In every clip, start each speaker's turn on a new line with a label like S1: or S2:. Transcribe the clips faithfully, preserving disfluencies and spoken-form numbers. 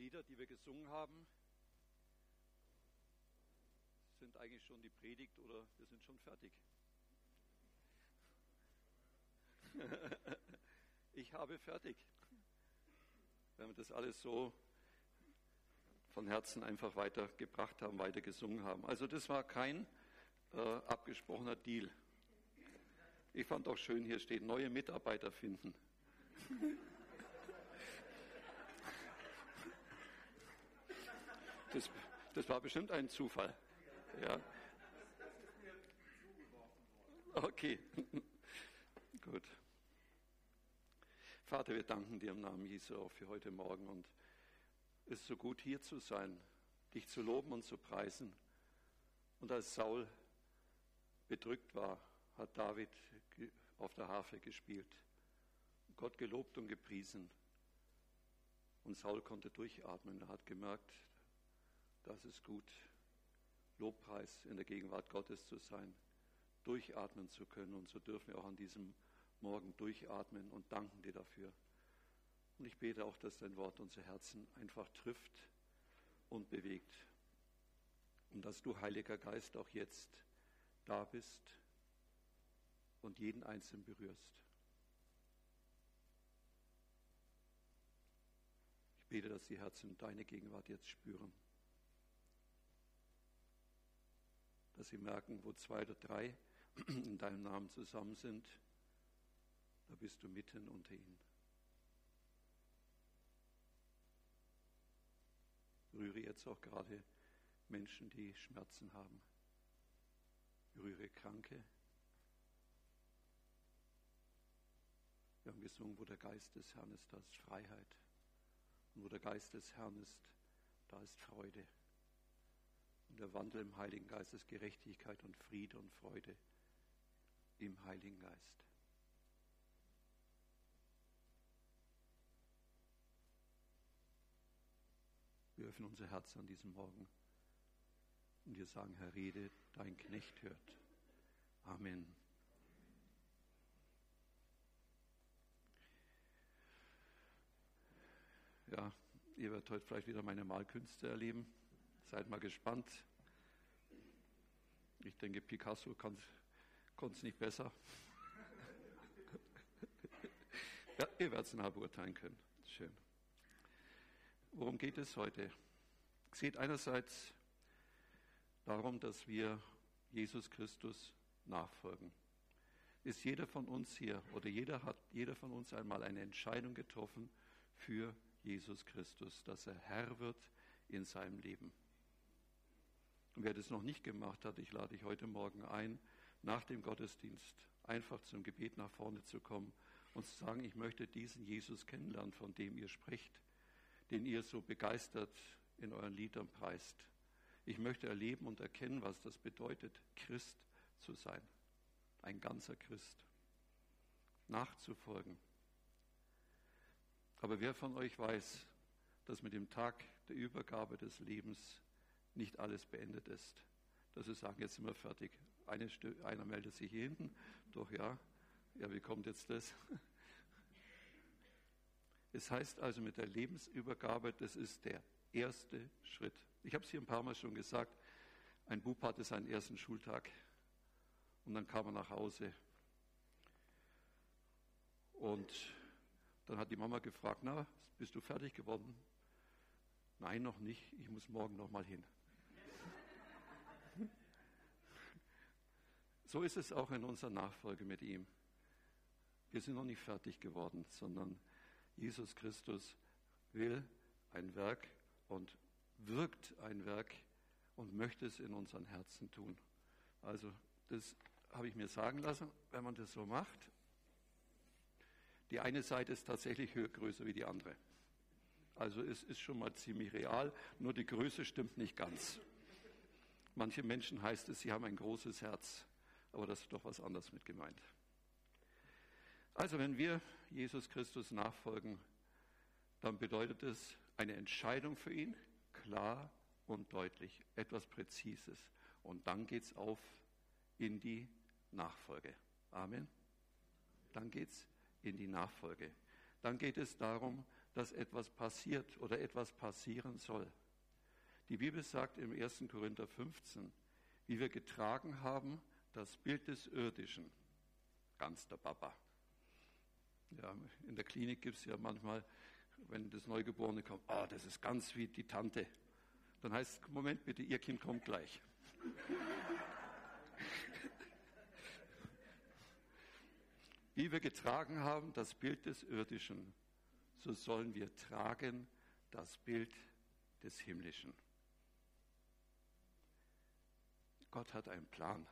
S1: Lieder, die wir gesungen haben, sind eigentlich schon die Predigt oder wir sind schon fertig. Ich habe fertig. Wenn wir das alles so von Herzen einfach weitergebracht haben, weiter gesungen haben. Also das war kein äh, abgesprochener Deal. Ich fand auch schön, hier steht, neue Mitarbeiter finden. Das, das war bestimmt ein Zufall. Ja. Okay, gut. Vater, wir danken dir im Namen Jesu auch für heute Morgen und es ist so gut, hier zu sein, dich zu loben und zu preisen. Und als Saul bedrückt war, hat David auf der Harfe gespielt, Gott gelobt und gepriesen. Und Saul konnte durchatmen, er hat gemerkt, das ist gut, Lobpreis in der Gegenwart Gottes zu sein, durchatmen zu können. Und so dürfen wir auch an diesem Morgen durchatmen und danken dir dafür. Und ich bete auch, dass dein Wort unser Herzen einfach trifft und bewegt. Und dass du, Heiliger Geist, auch jetzt da bist und jeden Einzelnen berührst. Ich bete, dass die Herzen deine Gegenwart jetzt spüren. Dass sie merken, wo zwei oder drei in deinem Namen zusammen sind, da bist du mitten unter ihnen. Berühre jetzt auch gerade Menschen, die Schmerzen haben. Berühre Kranke. Wir haben gesungen, wo der Geist des Herrn ist, da ist Freiheit. Und wo der Geist des Herrn ist, da ist Freude. Und der Wandel im Heiligen Geist ist Gerechtigkeit und Friede und Freude im Heiligen Geist. Wir öffnen unser Herz an diesem Morgen und wir sagen, Herr, rede, dein Knecht hört. Amen. Ja, ihr werdet heute vielleicht wieder meine Malkünste erleben. Seid mal gespannt. Ich denke, Picasso konnte es nicht besser. Ja, ihr werdet es nachher beurteilen können. Schön. Worum geht es heute? Es geht einerseits darum, dass wir Jesus Christus nachfolgen. Ist jeder von uns hier oder jeder hat jeder von uns einmal eine Entscheidung getroffen für Jesus Christus, dass er Herr wird in seinem Leben. Und wer das noch nicht gemacht hat, ich lade dich heute Morgen ein, nach dem Gottesdienst einfach zum Gebet nach vorne zu kommen und zu sagen, ich möchte diesen Jesus kennenlernen, von dem ihr sprecht, den ihr so begeistert in euren Liedern preist. Ich möchte erleben und erkennen, was das bedeutet, Christ zu sein, ein ganzer Christ, nachzufolgen. Aber wer von euch weiß, dass mit dem Tag der Übergabe des Lebens nicht alles beendet ist? Dass wir sagen, jetzt sind wir fertig. Eine Stö- einer meldet sich hier hinten. Doch ja, ja, wie kommt jetzt das? Es heißt also mit der Lebensübergabe, das ist der erste Schritt. Ich habe es hier ein paar Mal schon gesagt, ein Bub hatte seinen ersten Schultag und dann kam er nach Hause. Und dann hat die Mama gefragt, na, bist du fertig geworden? Nein, noch nicht, ich muss morgen noch mal hin. So ist es auch in unserer Nachfolge mit ihm. Wir sind noch nicht fertig geworden, sondern Jesus Christus will ein Werk und wirkt ein Werk und möchte es in unseren Herzen tun. Also das habe ich mir sagen lassen, wenn man das so macht. Die eine Seite ist tatsächlich höher, größer wie die andere. Also es ist schon mal ziemlich real, nur die Größe stimmt nicht ganz. Manche Menschen heißt es, sie haben ein großes Herz, aber das ist doch was anderes mit gemeint. Also wenn wir Jesus Christus nachfolgen, dann bedeutet es eine Entscheidung für ihn, klar und deutlich, etwas Präzises. Und dann geht es auf in die Nachfolge. Amen. Dann geht es in die Nachfolge. Dann geht es darum, dass etwas passiert oder etwas passieren soll. Die Bibel sagt im ersten Korinther fünfzehn, wie wir getragen haben, das Bild des Irdischen. Ganz der Papa. Ja, in der Klinik gibt es ja manchmal, wenn das Neugeborene kommt, oh, das ist ganz wie die Tante. Dann heißt es, Moment bitte, Ihr Kind kommt gleich. Wie wir getragen haben, das Bild des Irdischen, so sollen wir tragen das Bild des Himmlischen. Gott hat einen Plan.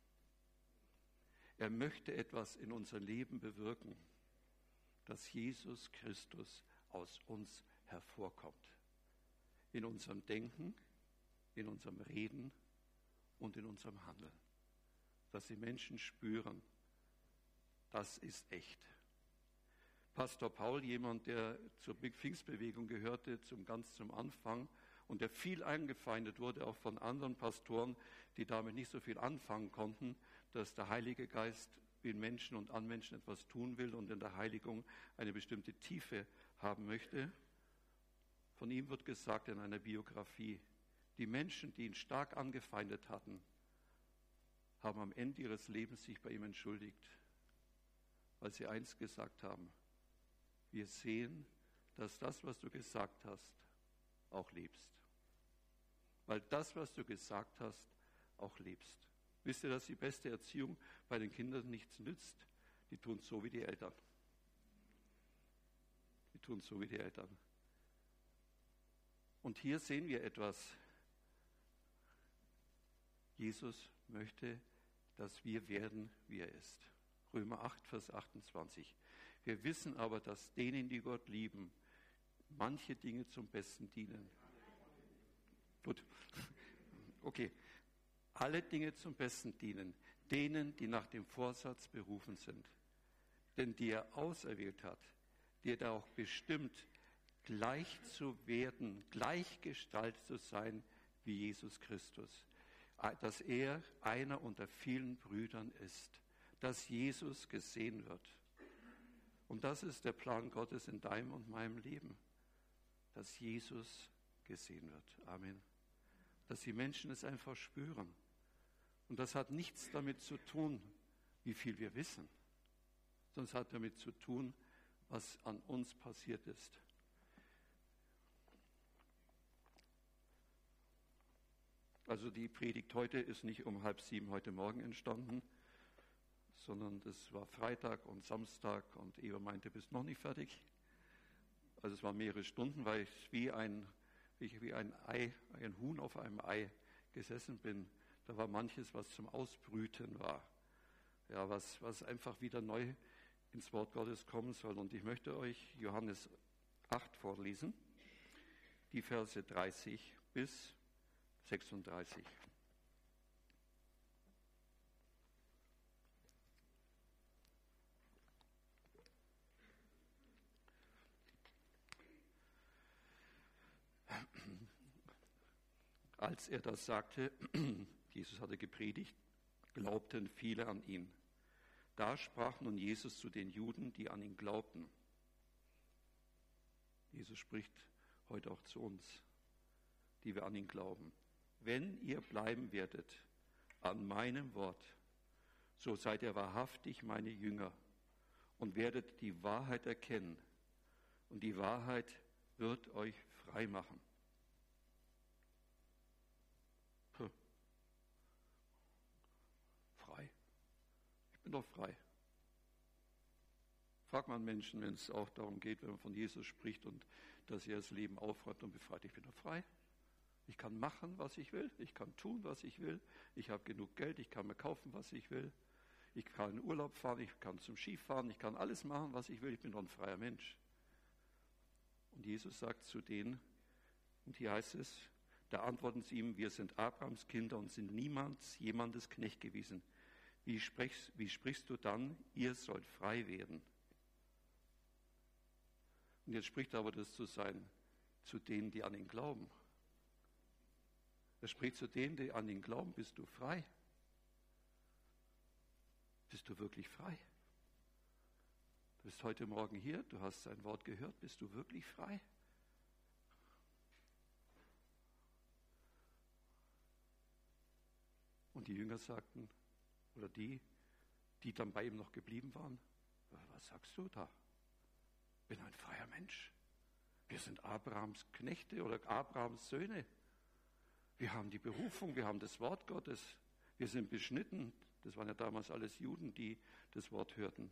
S1: Er möchte etwas in unser Leben bewirken, dass Jesus Christus aus uns hervorkommt. In unserem Denken, in unserem Reden und in unserem Handeln. Dass die Menschen spüren, das ist echt. Pastor Paul, jemand, der zur Big Pfingstbewegung gehörte, zum, ganz zum Anfang, und der viel eingefeindet wurde, auch von anderen Pastoren, die damit nicht so viel anfangen konnten, dass der Heilige Geist in Menschen und an Menschen etwas tun will und in der Heiligung eine bestimmte Tiefe haben möchte. Von ihm wird gesagt in einer Biografie, die Menschen, die ihn stark angefeindet hatten, haben am Ende ihres Lebens sich bei ihm entschuldigt, weil sie eins gesagt haben: Wir sehen, dass das, was du gesagt hast, auch lebst. Weil das, was du gesagt hast, auch lebst. Wisst ihr, dass die beste Erziehung bei den Kindern nichts nützt? Die tun es so wie die Eltern. Die tun es so wie die Eltern. Und hier sehen wir etwas. Jesus möchte, dass wir werden, wie er ist. Römer acht, Vers achtundzwanzig. Wir wissen aber, dass denen, die Gott lieben, manche Dinge zum Besten dienen. Gut, okay. Alle Dinge zum Besten dienen, denen, die nach dem Vorsatz berufen sind. Denn die er auserwählt hat, die er da auch bestimmt, gleich zu werden, gleichgestaltet zu sein wie Jesus Christus. Dass er einer unter vielen Brüdern ist, dass Jesus gesehen wird. Und das ist der Plan Gottes in deinem und meinem Leben, dass Jesus gesehen wird. Amen. Dass die Menschen es einfach spüren. Und das hat nichts damit zu tun, wie viel wir wissen, sondern es hat damit zu tun, was an uns passiert ist. Also die Predigt heute ist nicht um halb sieben heute Morgen entstanden, sondern das war Freitag und Samstag und Eva meinte, bist noch nicht fertig. Also es waren mehrere Stunden, weil ich wie ein, wie ein Ei, ein Huhn auf einem Ei gesessen bin. Da war manches, was zum Ausbrüten war. Ja, was, was einfach wieder neu ins Wort Gottes kommen soll. Und ich möchte euch Johannes acht vorlesen, die Verse dreißig bis sechsunddreißig. Als er das sagte, Jesus hatte gepredigt, glaubten viele an ihn. Da sprach nun Jesus zu den Juden, die an ihn glaubten. Jesus spricht heute auch zu uns, die wir an ihn glauben. Wenn ihr bleiben werdet an meinem Wort, so seid ihr wahrhaftig meine Jünger und werdet die Wahrheit erkennen. Und die Wahrheit wird euch frei machen. Puh. Frei. Ich bin doch frei. Fragt man Menschen, wenn es auch darum geht, wenn man von Jesus spricht und dass er das Leben aufräumt und befreit. Ich bin doch frei. Ich kann machen, was ich will. Ich kann tun, was ich will. Ich habe genug Geld. Ich kann mir kaufen, was ich will. Ich kann in Urlaub fahren. Ich kann zum Skifahren. Ich kann alles machen, was ich will. Ich bin doch ein freier Mensch. Und Jesus sagt zu denen, und hier heißt es, da antworten sie ihm, wir sind Abrahams Kinder und sind niemands, jemandes Knecht gewesen. Wie sprichst, wie sprichst du dann, ihr sollt frei werden? Und jetzt spricht aber das zu sein, zu denen, die an ihn glauben. Er spricht zu denen, die an ihn glauben, bist du frei? Bist du wirklich frei? Du bist heute Morgen hier, du hast sein Wort gehört, bist du wirklich frei? Und die Jünger sagten, oder die, die dann bei ihm noch geblieben waren, was sagst du da? Ich bin ein freier Mensch. Wir sind Abrahams Knechte oder Abrahams Söhne. Wir haben die Berufung, wir haben das Wort Gottes. Wir sind beschnitten. Das waren ja damals alles Juden, die das Wort hörten.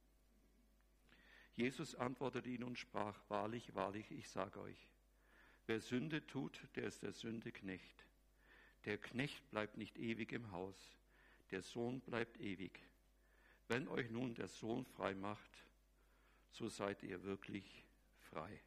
S1: Jesus antwortete ihnen und sprach, wahrlich, wahrlich, ich sage euch, wer Sünde tut, der ist der Sünde Knecht. Der Knecht bleibt nicht ewig im Haus, der Sohn bleibt ewig. Wenn euch nun der Sohn frei macht, so seid ihr wirklich frei.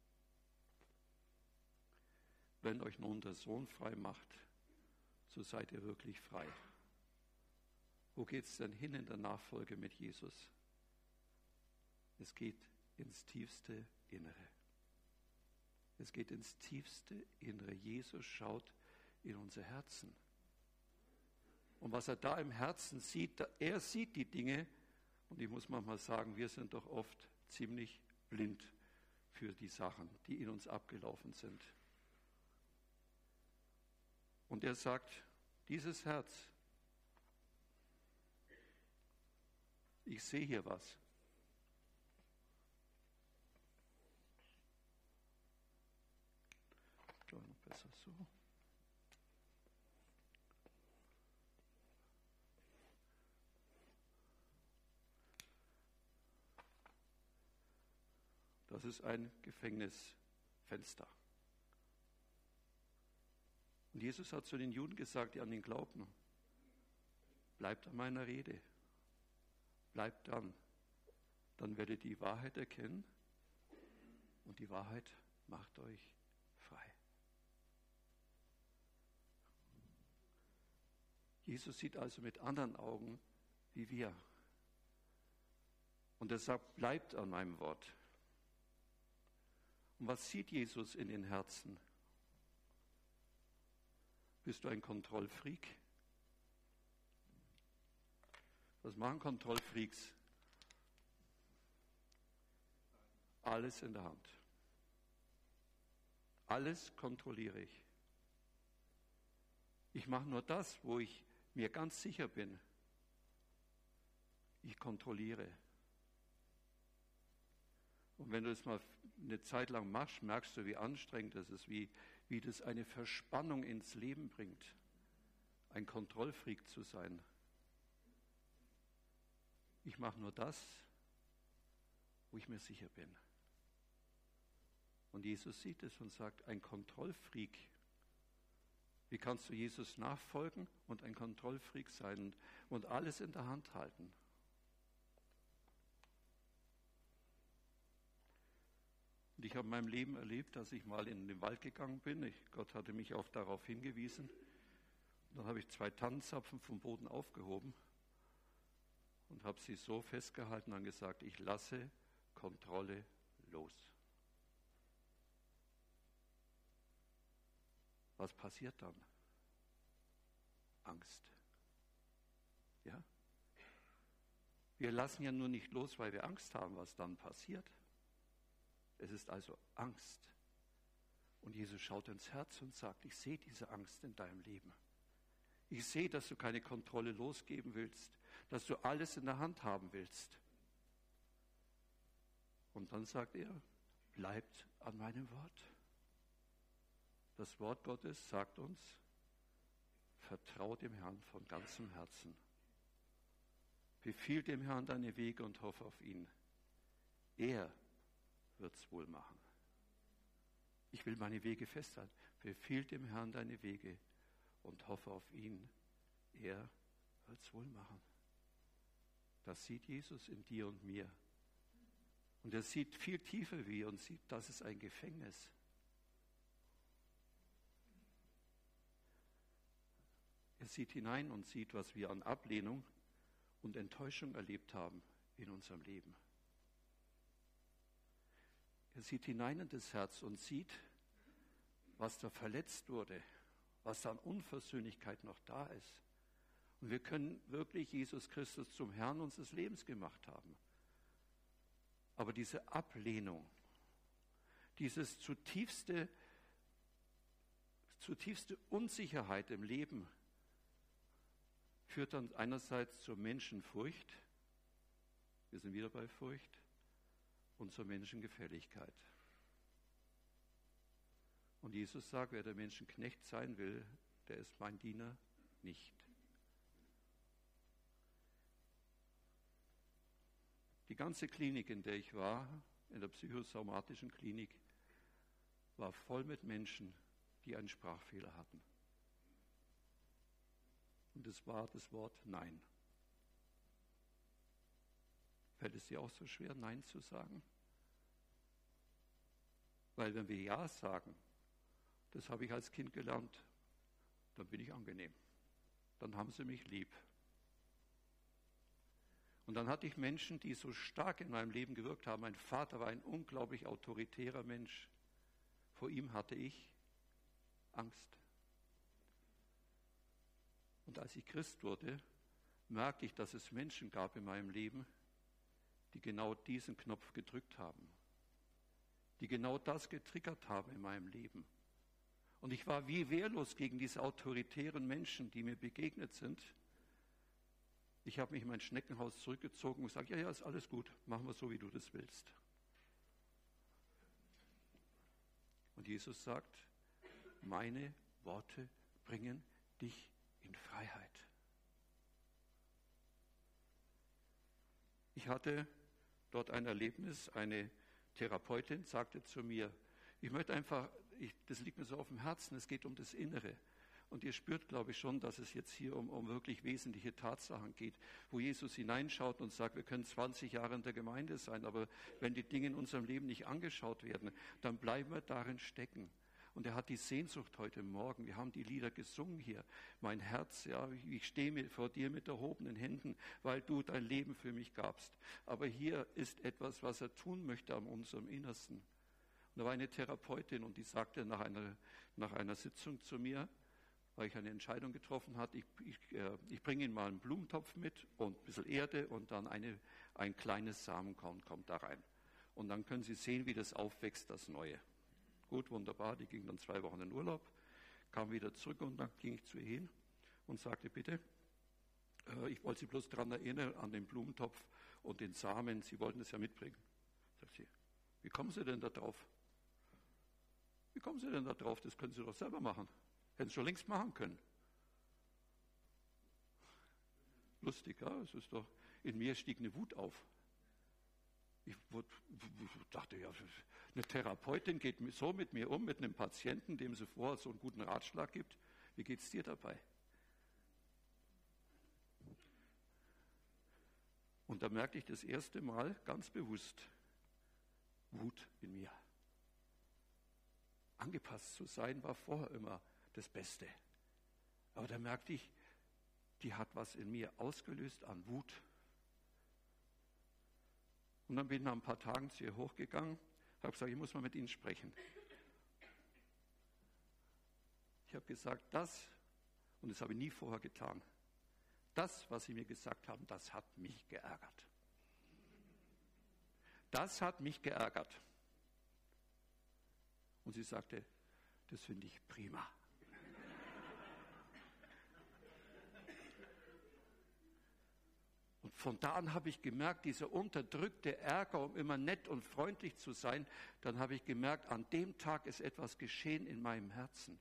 S1: Wenn euch nun der Sohn frei macht, so seid ihr wirklich frei. Wo geht es denn hin in der Nachfolge mit Jesus? Es geht ins tiefste Innere. Es geht ins tiefste Innere. Jesus schaut in unser Herzen. Und was er da im Herzen sieht, er sieht die Dinge, und ich muss manchmal sagen, wir sind doch oft ziemlich blind für die Sachen, die in uns abgelaufen sind. Und er sagt, dieses Herz, ich sehe hier was. Ich noch besser so. Das ist ein Gefängnisfenster. Und Jesus hat zu den Juden gesagt, die an ihn glaubten, bleibt an meiner Rede, bleibt dran, dann werdet ihr die Wahrheit erkennen und die Wahrheit macht euch frei. Jesus sieht also mit anderen Augen wie wir. Und er sagt, bleibt an meinem Wort. Und was sieht Jesus in den Herzen? Bist du ein Kontrollfreak? Was machen Kontrollfreaks? Alles in der Hand. Alles kontrolliere ich. Ich mache nur das, wo ich mir ganz sicher bin. Ich kontrolliere. Und wenn du das mal eine Zeit lang machst, merkst du, wie anstrengend das ist, wie, wie das eine Verspannung ins Leben bringt, ein Kontrollfreak zu sein. Ich mache nur das, wo ich mir sicher bin. Und Jesus sieht es und sagt, ein Kontrollfreak. Wie kannst du Jesus nachfolgen und ein Kontrollfreak sein und, und alles in der Hand halten? Und ich habe in meinem Leben erlebt, dass ich mal in den Wald gegangen bin. Ich, Gott hatte mich auch darauf hingewiesen. Und dann habe ich zwei Tannenzapfen vom Boden aufgehoben und habe sie so festgehalten und gesagt, ich lasse Kontrolle los. Was passiert dann? Angst. Ja? Wir lassen ja nur nicht los, weil wir Angst haben, was dann passiert. Es ist also Angst. Und Jesus schaut ins Herz und sagt, ich sehe diese Angst in deinem Leben. Ich sehe, dass du keine Kontrolle losgeben willst, dass du alles in der Hand haben willst. Und dann sagt er, bleibt an meinem Wort. Das Wort Gottes sagt uns, vertrau dem Herrn von ganzem Herzen. Befiehl dem Herrn deine Wege und hoffe auf ihn. Er wird es wohl machen. Ich will meine Wege festhalten. Befiehl dem Herrn deine Wege und hoffe auf ihn. Er wird es wohl machen. Das sieht Jesus in dir und mir. Und er sieht viel tiefer wie wir und sieht, das ist ein Gefängnis. Er sieht hinein und sieht, was wir an Ablehnung und Enttäuschung erlebt haben in unserem Leben. Er sieht hinein in das Herz und sieht, was da verletzt wurde, was da an Unversöhnlichkeit noch da ist. Und wir können wirklich Jesus Christus zum Herrn unseres Lebens gemacht haben. Aber diese Ablehnung, dieses zutiefste, zutiefste Unsicherheit im Leben führt dann einerseits zur Menschenfurcht, wir sind wieder bei Furcht, und zur Menschengefälligkeit. Und Jesus sagt, wer der Menschenknecht sein will, der ist mein Diener nicht. Die ganze Klinik, in der ich war, in der psychosomatischen Klinik, war voll mit Menschen, die einen Sprachfehler hatten. Und es war das Wort Nein. Fällt es dir auch so schwer, Nein zu sagen? Weil wenn wir Ja sagen, das habe ich als Kind gelernt, dann bin ich angenehm. Dann haben sie mich lieb. Und dann hatte ich Menschen, die so stark in meinem Leben gewirkt haben. Mein Vater war ein unglaublich autoritärer Mensch. Vor ihm hatte ich Angst. Und als ich Christ wurde, merkte ich, dass es Menschen gab in meinem Leben, die genau diesen Knopf gedrückt haben, die genau das getriggert haben in meinem Leben. Und ich war wie wehrlos gegen diese autoritären Menschen, die mir begegnet sind. Ich habe mich in mein Schneckenhaus zurückgezogen und gesagt, ja, ja, ist alles gut, machen wir so, wie du das willst. Und Jesus sagt, meine Worte bringen dich in Freiheit. Ich hatte dort ein Erlebnis, eine Therapeutin sagte zu mir, ich möchte einfach, ich, das liegt mir so auf dem Herzen, es geht um das Innere. Und ihr spürt, glaube ich, schon, dass es jetzt hier um, um wirklich wesentliche Tatsachen geht, wo Jesus hineinschaut und sagt, wir können zwanzig Jahre in der Gemeinde sein, aber wenn die Dinge in unserem Leben nicht angeschaut werden, dann bleiben wir darin stecken. Und er hat die Sehnsucht heute Morgen, wir haben die Lieder gesungen hier, mein Herz, ja, ich stehe vor dir mit erhobenen Händen, weil du dein Leben für mich gabst. Aber hier ist etwas, was er tun möchte an unserem Innersten. Und da war eine Therapeutin und die sagte nach einer, nach einer Sitzung zu mir, weil ich eine Entscheidung getroffen hatte, ich, ich, äh, ich bringe Ihnen mal einen Blumentopf mit und ein bisschen Erde und dann eine, ein kleines Samenkorn kommt da rein. Und dann können Sie sehen, wie das aufwächst, das Neue. Gut, wunderbar, die ging dann zwei Wochen in Urlaub, kam wieder zurück und dann ging ich zu ihr hin und sagte, bitte, äh, ich wollte Sie bloß daran erinnern, an den Blumentopf und den Samen, Sie wollten es ja mitbringen. Sagt sie, wie kommen Sie denn da drauf? Wie kommen Sie denn da drauf? Das können Sie doch selber machen. Hätten Sie schon längst machen können. Lustig, ja, es ist doch, in mir stieg eine Wut auf. Ich dachte, ja, eine Therapeutin geht so mit mir um, mit einem Patienten, dem sie vorher so einen guten Ratschlag gibt. Wie geht es dir dabei? Und da merkte ich das erste Mal ganz bewusst Wut in mir. Angepasst zu sein war vorher immer das Beste. Aber da merkte ich, die hat was in mir ausgelöst an Wut. Und dann bin ich nach ein paar Tagen zu ihr hochgegangen, habe gesagt, ich muss mal mit Ihnen sprechen. Ich habe gesagt, das, und das habe ich nie vorher getan, das, was Sie mir gesagt haben, das hat mich geärgert. Das hat mich geärgert. Und sie sagte, das finde ich prima. Und von da an habe ich gemerkt, dieser unterdrückte Ärger, um immer nett und freundlich zu sein, dann habe ich gemerkt, an dem Tag ist etwas geschehen in meinem Herzen.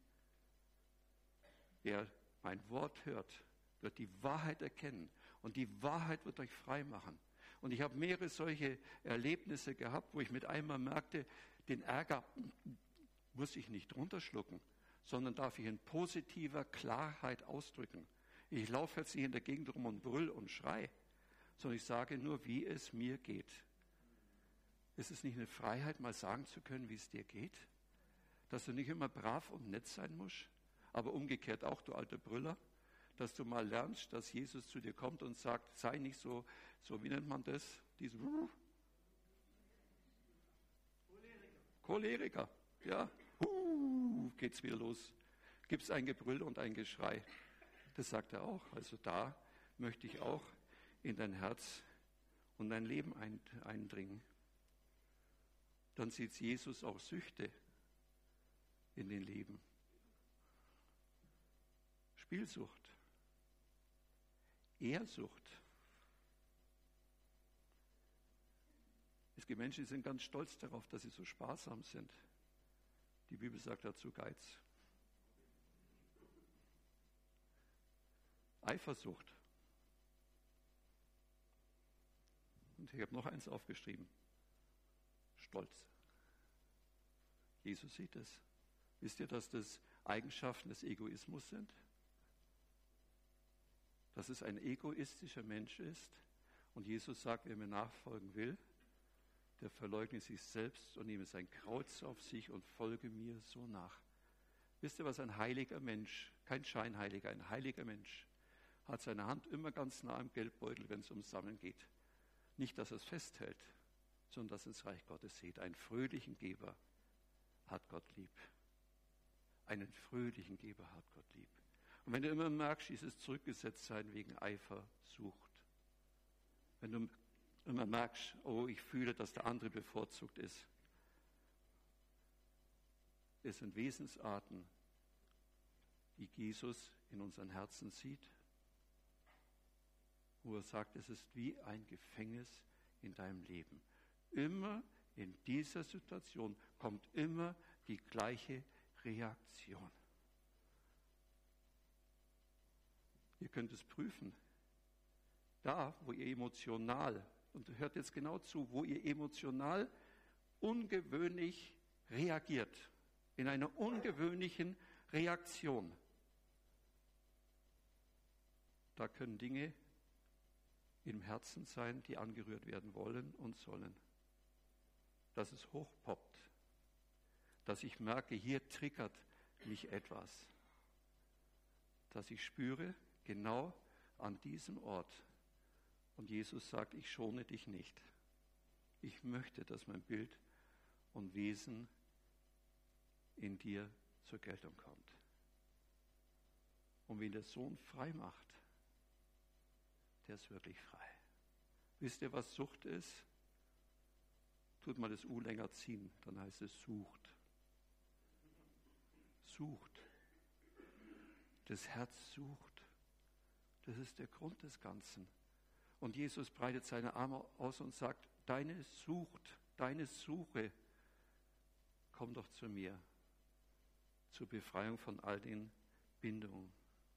S1: Wer mein Wort hört, wird die Wahrheit erkennen und die Wahrheit wird euch frei machen. Und ich habe mehrere solche Erlebnisse gehabt, wo ich mit einmal merkte, den Ärger muss ich nicht runterschlucken, sondern darf ich in positiver Klarheit ausdrücken. Ich laufe jetzt nicht in der Gegend rum und brüll und schrei, sondern ich sage nur, wie es mir geht. Ist es nicht eine Freiheit, mal sagen zu können, wie es dir geht? Dass du nicht immer brav und nett sein musst, aber umgekehrt auch, du alter Brüller, dass du mal lernst, dass Jesus zu dir kommt und sagt, sei nicht so, so wie nennt man das? Diesen Choleriker. Choleriker, ja. Uh, geht's wieder los. Gibt es ein Gebrüll und ein Geschrei. Das sagt er auch. Also da möchte ich auch in dein Herz und dein Leben eindringen. dann sieht Jesus auch Süchte in den Leben. Spielsucht, Ehrsucht. Es gibt Menschen, die sind ganz stolz darauf, dass sie so sparsam sind. Die Bibel sagt dazu Geiz. Eifersucht. Und ich habe noch eins aufgeschrieben. Stolz. Jesus sieht es. Wisst ihr, dass das Eigenschaften des Egoismus sind? Dass es ein egoistischer Mensch ist. Und Jesus sagt, wer mir nachfolgen will, der verleugne sich selbst und nehme sein Kreuz auf sich und folge mir so nach. Wisst ihr, was ein heiliger Mensch, kein Scheinheiliger, ein heiliger Mensch, hat seine Hand immer ganz nah am Geldbeutel, wenn es ums Sammeln geht. Nicht, dass er es festhält, sondern dass er das Reich Gottes sieht. Einen fröhlichen Geber hat Gott lieb. Einen fröhlichen Geber hat Gott lieb. Und wenn du immer merkst, dieses Zurückgesetztsein wegen Eifersucht, wenn du immer merkst, oh, ich fühle, dass der andere bevorzugt ist, es sind Wesensarten, die Jesus in unseren Herzen sieht, wo er sagt, es ist wie ein Gefängnis in deinem Leben. Immer in dieser Situation kommt immer die gleiche Reaktion. Ihr könnt es prüfen. Da, wo ihr emotional, und hört jetzt genau zu, wo ihr emotional ungewöhnlich reagiert, in einer ungewöhnlichen Reaktion, da können Dinge im Herzen sein, die angerührt werden wollen und sollen. Dass es hochpoppt, dass ich merke, hier triggert mich etwas, dass ich spüre, genau an diesem Ort. Und Jesus sagt, ich schone dich nicht. Ich möchte, dass mein Bild und Wesen in dir zur Geltung kommt. Und wen der Sohn frei macht, der ist wirklich frei. Wisst ihr, was Sucht ist? Tut mal das U länger ziehen, dann heißt es sucht. Sucht. Das Herz sucht. Das ist der Grund des Ganzen. Und Jesus breitet seine Arme aus und sagt, deine Sucht, deine Suche, komm doch zu mir, zur Befreiung von all den Bindungen.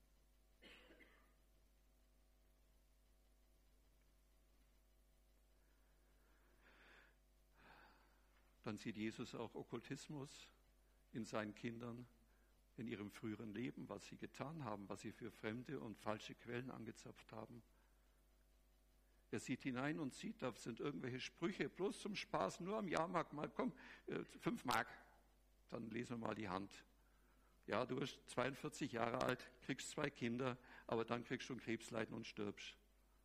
S1: Dann sieht Jesus auch Okkultismus in seinen Kindern, in ihrem früheren Leben, was sie getan haben, was sie für fremde und falsche Quellen angezapft haben. Er sieht hinein und sieht, da sind irgendwelche Sprüche, bloß zum Spaß, nur am Jahrmarkt mal, komm, fünf Mark, dann lesen wir mal die Hand. Ja, du bist zweiundvierzig Jahre alt, kriegst zwei Kinder, aber dann kriegst du ein Krebsleiden und stirbst.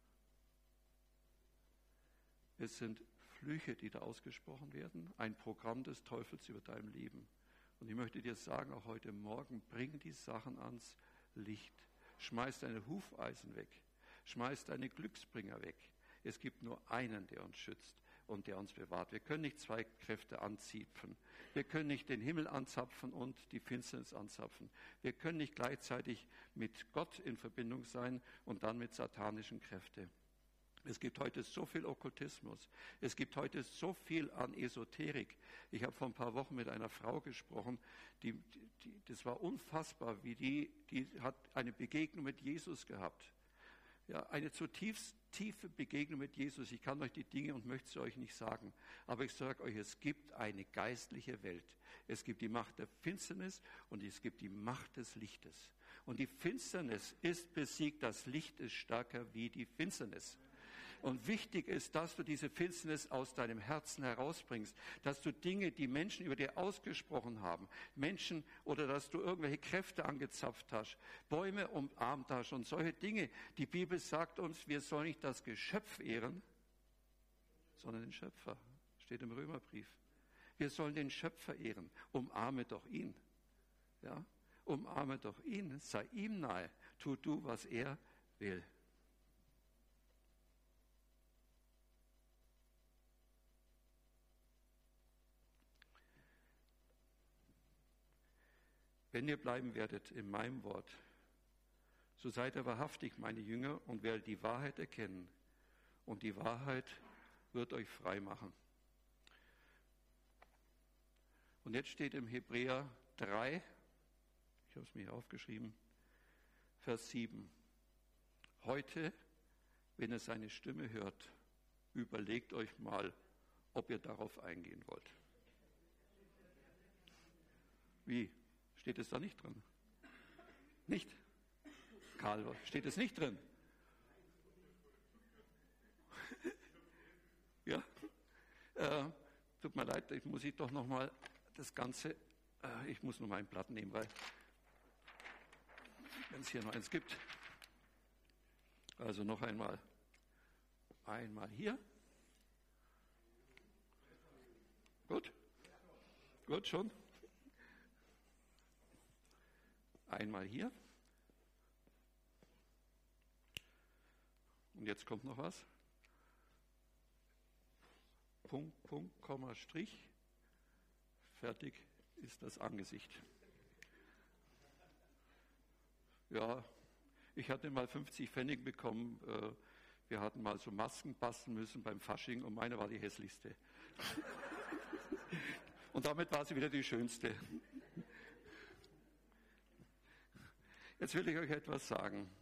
S1: Es sind Flüche, die da ausgesprochen werden, ein Programm des Teufels über deinem Leben. Und ich möchte dir sagen, auch heute Morgen, bring die Sachen ans Licht. Schmeiß deine Hufeisen weg. Schmeiß deine Glücksbringer weg. Es gibt nur einen, der uns schützt und der uns bewahrt. Wir können nicht zwei Kräfte anzapfen. Wir können nicht den Himmel anzapfen und die Finsternis anzapfen. Wir können nicht gleichzeitig mit Gott in Verbindung sein und dann mit satanischen Kräften. Es gibt heute so viel Okkultismus. Es gibt heute so viel an Esoterik. Ich habe vor ein paar Wochen mit einer Frau gesprochen, die, die, das war unfassbar, wie die, die hat eine Begegnung mit Jesus gehabt. Ja, eine zutiefst tiefe Begegnung mit Jesus. Ich kann euch die Dinge und möchte sie euch nicht sagen. Aber ich sage euch, es gibt eine geistliche Welt. Es gibt die Macht der Finsternis und es gibt die Macht des Lichtes. Und die Finsternis ist besiegt, das Licht ist stärker wie die Finsternis. Und wichtig ist, dass du diese Finsternis aus deinem Herzen herausbringst, dass du Dinge, die Menschen über dir ausgesprochen haben, Menschen oder dass du irgendwelche Kräfte angezapft hast, Bäume umarmt hast und solche Dinge. Die Bibel sagt uns, wir sollen nicht das Geschöpf ehren, sondern den Schöpfer. Steht im Römerbrief. Wir sollen den Schöpfer ehren. Umarme doch ihn. Ja? Umarme doch ihn. Sei ihm nahe. Tu du, was er will. wenn ihr bleiben werdet in meinem Wort, so seid ihr wahrhaftig meine Jünger und werdet die Wahrheit erkennen. Und die Wahrheit wird euch frei machen. Und jetzt steht im Hebräer drei, ich habe es mir hier aufgeschrieben, Vers sieben. Heute, wenn ihr seine Stimme hört, überlegt euch mal, ob ihr darauf eingehen wollt. Wie? Steht es da nicht drin? Nicht? Karl, steht es nicht drin? Ja? Äh, tut mir leid, ich muss ich doch nochmal das Ganze, äh, ich muss nur mal ein Blatt nehmen, weil wenn es hier noch eins gibt. Also noch einmal. Einmal hier. Gut? Gut, schon? Einmal hier. Und jetzt kommt noch was. Punkt, Punkt, Komma, Strich. Fertig ist das Angesicht. Ja, ich hatte mal fünfzig Pfennig bekommen. Wir hatten mal so Masken basteln müssen beim Fasching und meine war die hässlichste. Und damit war sie wieder die schönste. Jetzt will ich euch etwas sagen.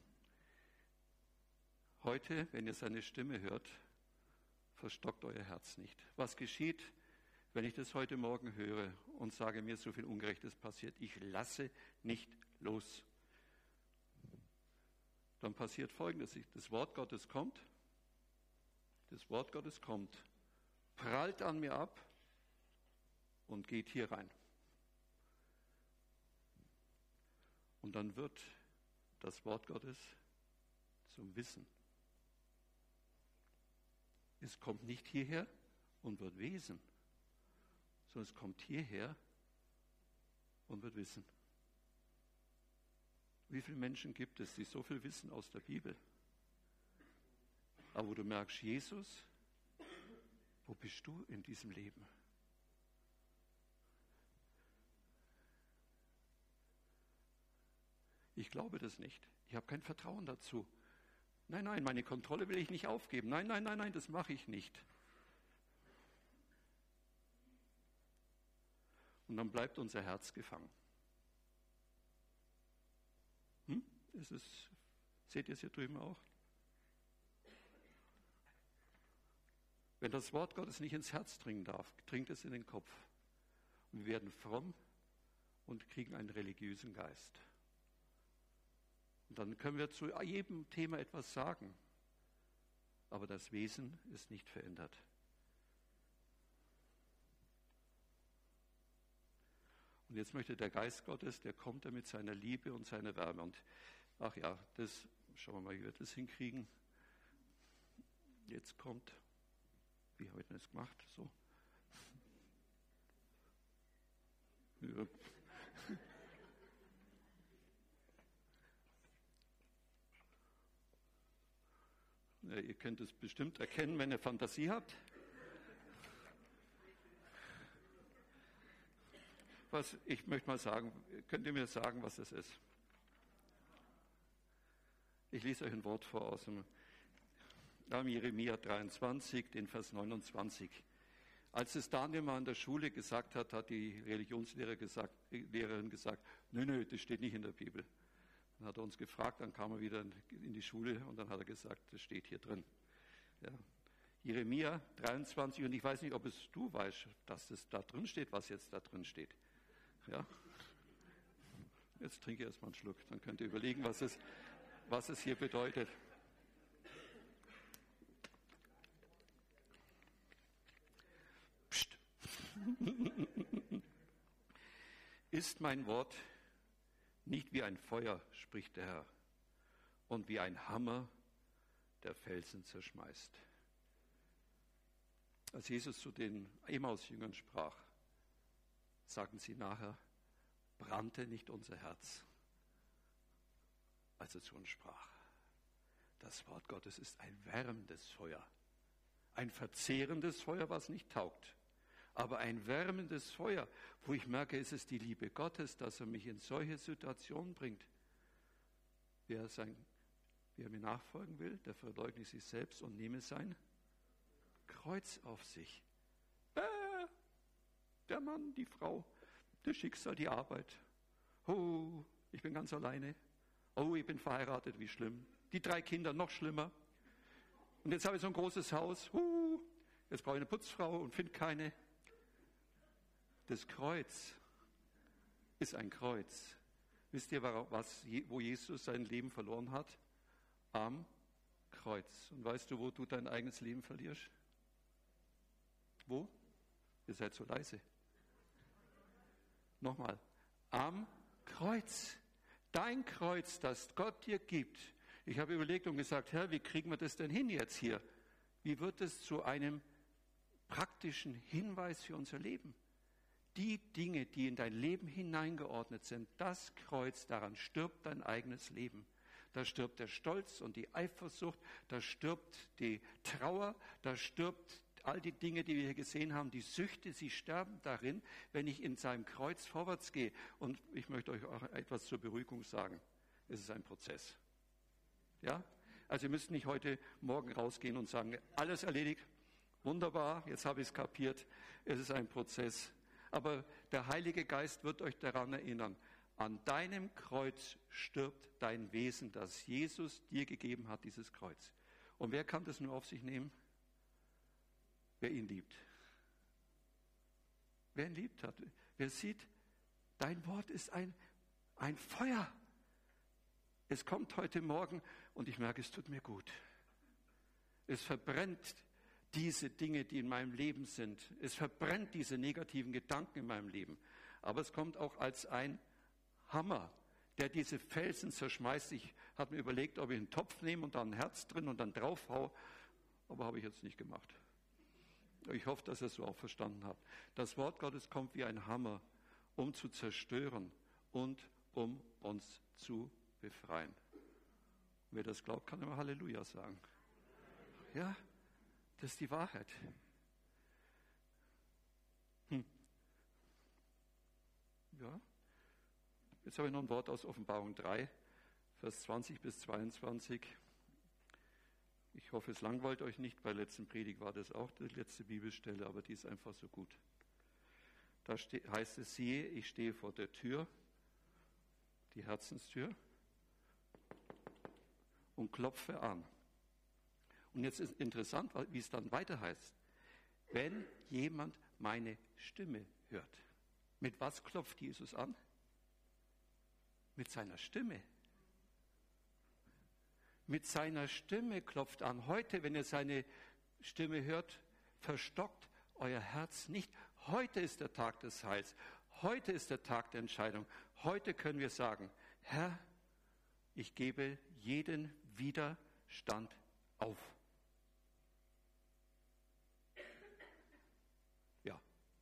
S1: Heute, wenn ihr seine Stimme hört, verstockt euer Herz nicht. Was geschieht, wenn ich das heute Morgen höre und sage, mir ist so viel Ungerechtes passiert? Ich lasse nicht los. Dann passiert Folgendes: Das Wort Gottes kommt, das Wort Gottes kommt, prallt an mir ab und geht hier rein. Und dann wird das Wort Gottes zum Wissen. Es kommt nicht hierher und wird Wesen, sondern es kommt hierher und wird Wissen. Wie viele Menschen gibt es, die so viel wissen aus der Bibel? Aber wo du merkst, Jesus, wo bist du in diesem Leben? Ich glaube das nicht. Ich habe kein Vertrauen dazu. Nein, nein, meine Kontrolle will ich nicht aufgeben. Nein, nein, nein, nein, das mache ich nicht. Und dann bleibt unser Herz gefangen. Hm? Ist es, seht ihr es hier drüben auch? Wenn das Wort Gottes nicht ins Herz dringen darf, dringt es in den Kopf. Und wir werden fromm und kriegen einen religiösen Geist. Und dann können wir zu jedem Thema etwas sagen. Aber das Wesen ist nicht verändert. Und jetzt möchte der Geist Gottes, der kommt da mit seiner Liebe und seiner Wärme. Und ach ja, das schauen wir mal, wie wir das hinkriegen. Jetzt kommt, wie habe ich denn das gemacht? So. Ja. Ja, ihr könnt es bestimmt erkennen, wenn ihr Fantasie habt. Was, ich möchte mal sagen, könnt ihr mir sagen, was es ist? Ich lese euch ein Wort vor aus dem Jeremia dreiundzwanzig, den Vers neunundzwanzig. Als es Daniel mal in der Schule gesagt hat, hat die Religionslehrerin gesagt, Lehrerin gesagt, nö, nö, das steht nicht in der Bibel. Dann hat er uns gefragt, dann kam er wieder in die Schule und dann hat er gesagt, das steht hier drin. Ja. Jeremia dreiundzwanzig, und ich weiß nicht, ob es du weißt, dass es da drin steht, was jetzt da drin steht. Ja. Jetzt trinke ich erstmal einen Schluck, dann könnt ihr überlegen, was es, was es hier bedeutet. Psst. Ist mein Wort nicht wie ein Feuer, spricht der Herr, und wie ein Hammer, der Felsen zerschmeißt. Als Jesus zu den Emmaus-Jüngern sprach, sagten sie nachher, brannte nicht unser Herz, als er zu uns sprach. Das Wort Gottes ist ein wärmendes Feuer, ein verzehrendes Feuer, was nicht taugt, aber ein wärmendes Feuer, wo ich merke, es ist die Liebe Gottes, dass er mich in solche Situationen bringt. Wer, sein, wer mir nachfolgen will, der verleugne sich selbst und nehme sein Kreuz auf sich. Äh, der Mann, die Frau, das Schicksal, die Arbeit. Oh, ich bin ganz alleine. Oh, ich bin verheiratet, wie schlimm. Die drei Kinder, noch schlimmer. Und jetzt habe ich so ein großes Haus. Uh, jetzt brauche ich eine Putzfrau und finde keine. Das Kreuz ist ein Kreuz. Wisst ihr, was, wo Jesus sein Leben verloren hat? Am Kreuz. Und weißt du, wo du dein eigenes Leben verlierst? Wo? Ihr seid so leise. Nochmal. Am Kreuz. Dein Kreuz, das Gott dir gibt. Ich habe überlegt und gesagt, Herr, wie kriegen wir das denn hin jetzt hier? Wie wird es zu einem praktischen Hinweis für unser Leben? Die Dinge, die in dein Leben hineingeordnet sind, das Kreuz, daran stirbt dein eigenes Leben. Da stirbt der Stolz und die Eifersucht, da stirbt die Trauer, da stirbt all die Dinge, die wir hier gesehen haben, die Süchte, sie sterben darin, wenn ich in seinem Kreuz vorwärts gehe. Und ich möchte euch auch etwas zur Beruhigung sagen. Es ist ein Prozess. Ja? Also ihr müsst nicht heute Morgen rausgehen und sagen, alles erledigt, wunderbar, jetzt habe ich es kapiert. Es ist ein Prozess. Aber der Heilige Geist wird euch daran erinnern, an deinem Kreuz stirbt dein Wesen, das Jesus dir gegeben hat, dieses Kreuz. Und wer kann das nur auf sich nehmen? Wer ihn liebt. Wer ihn liebt hat. Wer sieht, dein Wort ist ein, ein Feuer. Es kommt heute Morgen und ich merke, es tut mir gut. Es verbrennt diese Dinge, die in meinem Leben sind. Es verbrennt diese negativen Gedanken in meinem Leben. Aber es kommt auch als ein Hammer, der diese Felsen zerschmeißt. Ich habe mir überlegt, ob ich einen Topf nehme und da ein Herz drin und dann drauf hau. Aber habe ich jetzt nicht gemacht. Ich hoffe, dass ihr es so auch verstanden habt. Das Wort Gottes kommt wie ein Hammer, um zu zerstören und um uns zu befreien. Wer das glaubt, kann immer Halleluja sagen. Ja, das ist die Wahrheit. Hm. Ja. Jetzt habe ich noch ein Wort aus Offenbarung drei, Vers zwanzig bis zweiundzwanzig. Ich hoffe, es langweilt euch nicht. Bei der letzten Predigt war das auch die letzte Bibelstelle, aber die ist einfach so gut. Da heißt es, siehe, ich stehe vor der Tür, die Herzenstür, und klopfe an. Und jetzt ist interessant, wie es dann weiter heißt. Wenn jemand meine Stimme hört. Mit was klopft Jesus an? Mit seiner Stimme. Mit seiner Stimme klopft an. Heute, wenn ihr seine Stimme hört, verstockt euer Herz nicht. Heute ist der Tag des Heils. Heute ist der Tag der Entscheidung. Heute können wir sagen, Herr, ich gebe jeden Widerstand auf. Ja.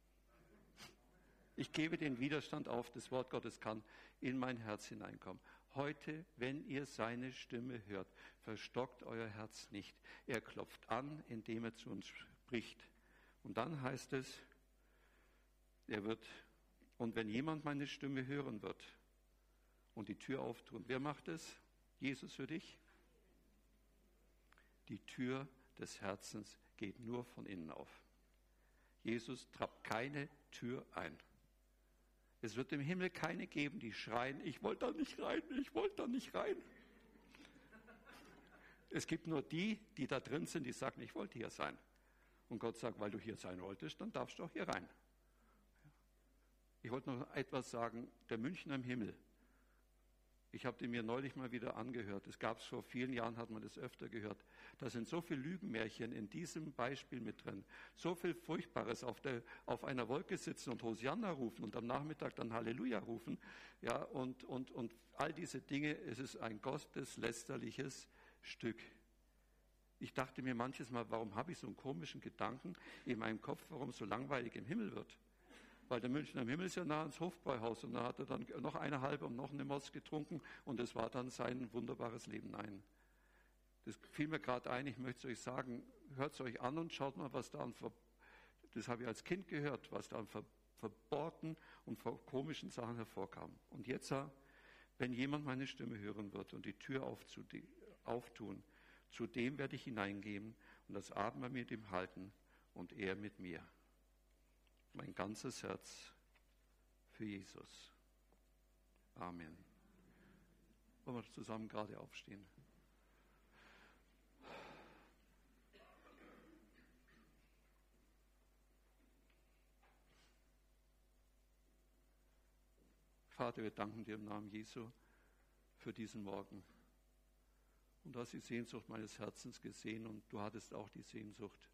S1: Ich gebe den Widerstand auf. Das Wort Gottes kann in mein Herz hineinkommen. Heute, wenn ihr seine Stimme hört, verstockt euer Herz nicht. Er klopft an, indem er zu uns spricht. Und dann heißt es, er wird, und wenn jemand meine Stimme hören wird und die Tür auftun, wer macht es? Jesus für dich? Die Tür des Herzens geht nur von innen auf. Jesus trappt keine Tür ein. Es wird im Himmel keine geben, die schreien, ich wollte da nicht rein, ich wollte da nicht rein. Es gibt nur die, die da drin sind, die sagen, ich wollte hier sein. Und Gott sagt, weil du hier sein wolltest, dann darfst du auch hier rein. Ich wollte noch etwas sagen, der Münchner im Himmel. Ich habe den mir neulich mal wieder angehört. Es gab es vor vielen Jahren, hat man das öfter gehört. Da sind so viele Lügenmärchen in diesem Beispiel mit drin. So viel Furchtbares, auf, der, auf einer Wolke sitzen und Hosianna rufen und am Nachmittag dann Halleluja rufen. Ja, und, und, und all diese Dinge, es ist ein gotteslästerliches Stück. Ich dachte mir manches Mal, warum habe ich so einen komischen Gedanken in meinem Kopf, warum es so langweilig im Himmel wird. Weil der Münchner im Himmel ist ja nah ans Hofbräuhaus und da hat er dann noch eine halbe und noch eine Moss getrunken und das war dann sein wunderbares Leben. Nein, das fiel mir gerade ein, ich möchte es euch sagen, hört es euch an und schaut mal, was da an Ver- Das habe ich als Kind gehört, was da an ver verbohrten und komischen Sachen hervorkam. Und jetzt, wenn jemand meine Stimme hören wird und die Tür auftun, zu dem werde ich hineingehen und das Abendmahl mit ihm halten und er mit mir. Mein ganzes Herz für Jesus. Amen. Wollen wir zusammen gerade aufstehen? Vater, wir danken dir im Namen Jesu für diesen Morgen. Und du hast die Sehnsucht meines Herzens gesehen und du hattest auch die Sehnsucht,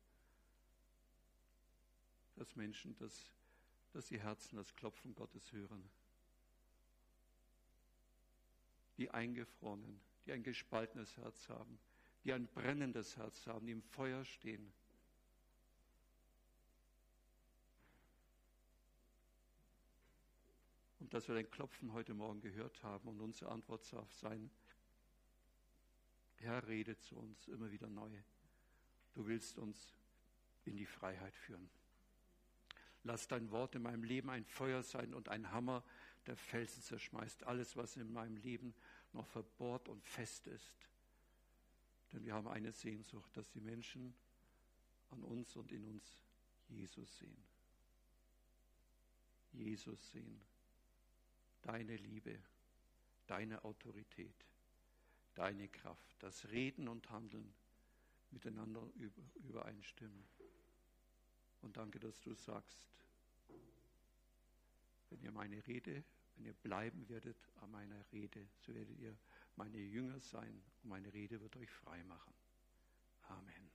S1: dass Menschen, dass, dass die Herzen das Klopfen Gottes hören. Die Eingefrorenen, die ein gespaltenes Herz haben, die ein brennendes Herz haben, die im Feuer stehen. Und dass wir dein Klopfen heute Morgen gehört haben und unsere Antwort darf sein, Herr, rede zu uns immer wieder neu. Du willst uns in die Freiheit führen. Lass dein Wort in meinem Leben ein Feuer sein und ein Hammer, der Felsen zerschmeißt. Alles, was in meinem Leben noch verbohrt und fest ist. Denn wir haben eine Sehnsucht, dass die Menschen an uns und in uns Jesus sehen. Jesus sehen. Deine Liebe, deine Autorität, deine Kraft, das Reden und Handeln miteinander übereinstimmen. Und danke, dass du sagst, wenn ihr meine Rede, wenn ihr bleiben werdet an meiner Rede, so werdet ihr meine Jünger sein und meine Rede wird euch frei machen. Amen.